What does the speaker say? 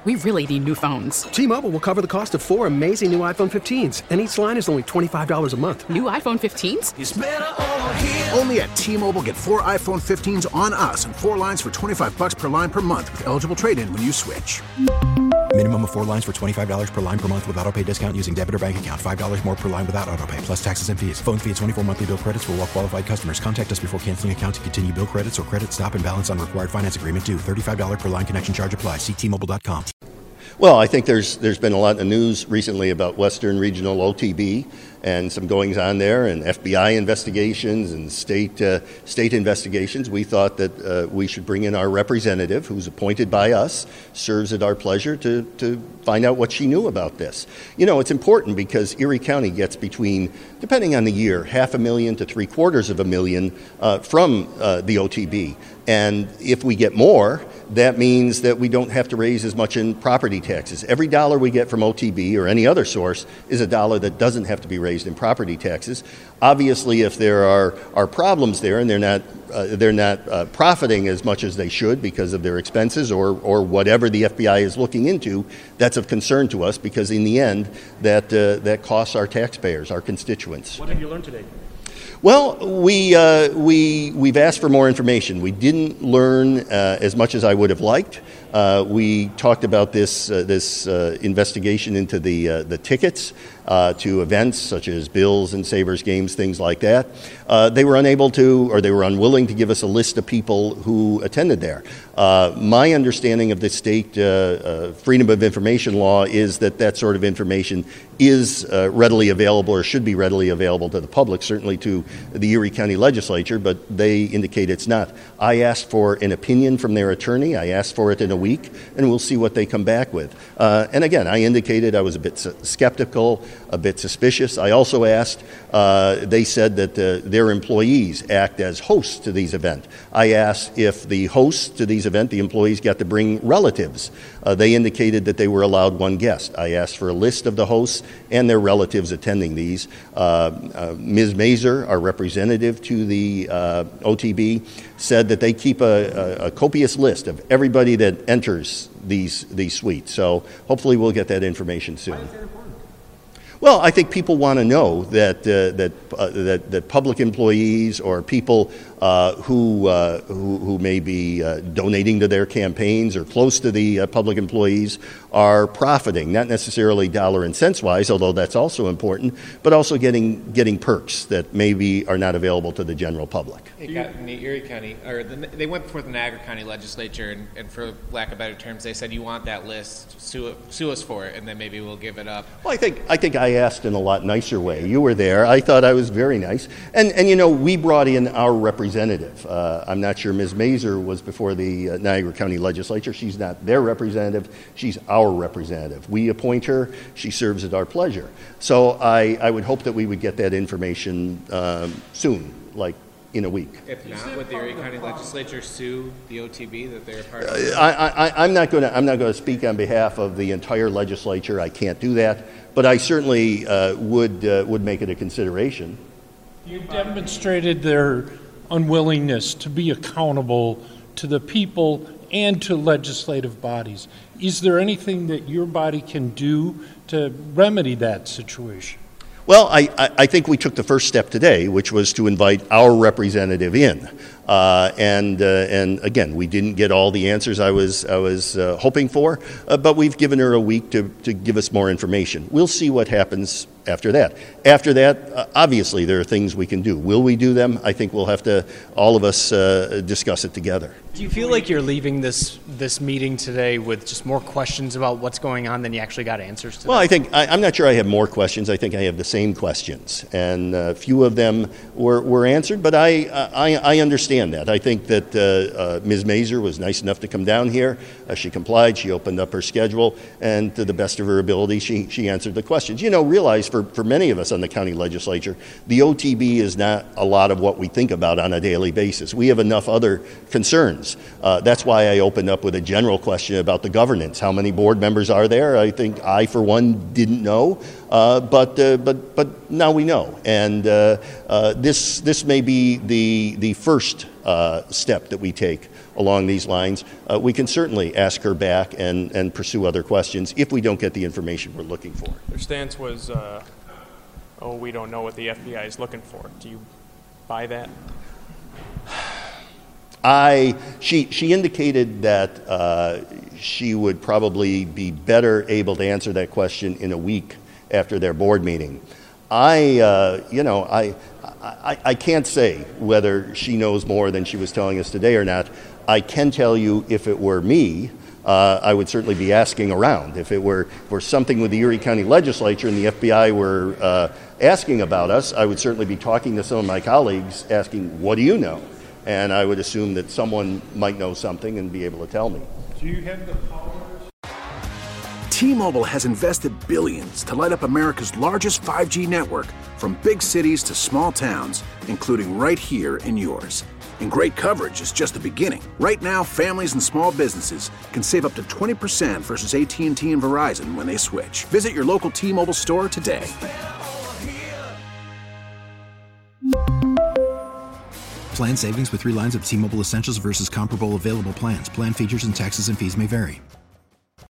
We really need new phones. T-Mobile will cover the cost of 4 amazing new iPhone 15s, and each line is only $25 a month. New iPhone 15s? It's better over here. Only at T-Mobile, get 4 iPhone 15s on us and 4 lines for $25 per line per month with eligible trade-in when you switch. Minimum of 4 lines for $25 per line per month with autopay discount using debit or bank account. $5 more per line without autopay, plus taxes and fees. Phone fee at 24 monthly bill credits for well-qualified customers. Contact us before canceling account to continue bill credits or credit stop and balance on required finance agreement due. $35 per line connection charge applies. See T-Mobile.com. Well, I think there's been a lot of news recently about Western Regional OTB and some goings on there, and FBI investigations and state investigations. We thought that we should bring in our representative, who's appointed by us, serves at our pleasure, to find out what she knew about this. You know, it's important because Erie County gets between, depending on the year, $500,000 to $750,000 from the OTB. And if we get more, that means that we don't have to raise as much in property taxes. Every dollar we get from OTB or any other source is a dollar that doesn't have to be raised in property taxes. Obviously, if there are problems there and they're not profiting as much as they should because of their expenses or whatever the FBI is looking into, that's of concern to us because in the end, that costs our taxpayers, our constituents. What have you learned today? Well, we've asked for more information. We didn't learn as much as I would have liked. We talked about this investigation into the tickets to events such as Bills and Sabres games, things like that. They were unable to, or they were unwilling to give us a list of people who attended there. My understanding of the state Freedom of Information law is that sort of information is readily available or should be readily available to the public, certainly to the Erie County Legislature, but they indicate it's not. I asked for an opinion from their attorney. I asked for it in a week, and we'll see what they come back with. And again, I indicated I was a bit skeptical, a bit suspicious. I also asked, they said that their employees act as hosts to these events. I asked if the hosts to these events, the employees got to bring relatives. They indicated that they were allowed one guest. I asked for a list of the hosts and their relatives attending these. Ms. Mazur, our representative to the OTB, said that they keep a copious list of everybody that enters these suites. So hopefully we'll get that information soon. Why is that important? Well, I think people want to know that public employees or people who may be donating to their campaigns or close to the public employees are profiting, not necessarily dollar and cents wise, although that's also important, but also getting perks that maybe are not available to the general public. It got in the Erie County, they went before the Niagara County Legislature, and for lack of better terms, they said, "You want that list? Sue us for it, and then maybe we'll give it up." Well, I think I asked in a lot nicer way. You were there. I thought I was very nice, and you know, we brought in our representative. I'm not sure Ms. Mazur was before the Niagara County Legislature. She's not their representative. She's our representative. We appoint her. She serves at our pleasure. So I would hope that we would get that information soon, like in a week. If not, would the Erie County Legislature sue the OTB that they're part of? I'm not going to speak on behalf of the entire legislature. I can't do that, but I certainly would make it a consideration. You demonstrated their unwillingness to be accountable to the people and to legislative bodies. Is there anything that your body can do to remedy that situation? Well, I think we took the first step today, which was to invite our representative in. And again, we didn't get all the answers I was hoping for, but we've given her a week to give us more information. We'll see what happens after that. After that, obviously, there are things we can do. Will we do them? I think we'll have to, all of us, discuss it together. Do you feel like you're leaving this meeting today with just more questions about what's going on than you actually got answers to? Well, I think I'm not sure I have more questions. I think I have the same questions, and a few of them were answered. But I understand that. I think that Ms. Mazur was nice enough to come down here. She complied. She opened up her schedule, and to the best of her ability, she answered the questions. You know, realize for many of us on the county legislature, the OTB is not a lot of what we think about on a daily basis. We have enough other concerns. That's why I opened up with a general question about the governance. How many board members are there? I think I, for one, didn't know, but now we know. And this may be the first step that we take along these lines, we can certainly ask her back and pursue other questions if we don't get the information we're looking for. Their stance was, we don't know what the FBI is looking for. Do you buy that? She indicated that she would probably be better able to answer that question in a week after their board meeting. I can't say whether she knows more than she was telling us today or not. I can tell you, if it were me, I would certainly be asking around. If it were something with the Erie County Legislature and the FBI were asking about us, I would certainly be talking to some of my colleagues, asking, what do you know? And I would assume that someone might know something and be able to tell me. Do you have the power? T-Mobile has invested billions to light up America's largest 5G network, from big cities to small towns, including right here in yours. And great coverage is just the beginning. Right now, families and small businesses can save up to 20% versus AT&T and Verizon when they switch. Visit your local T-Mobile store today. Plan savings with 3 lines of T-Mobile Essentials versus comparable available plans. Plan features and taxes and fees may vary.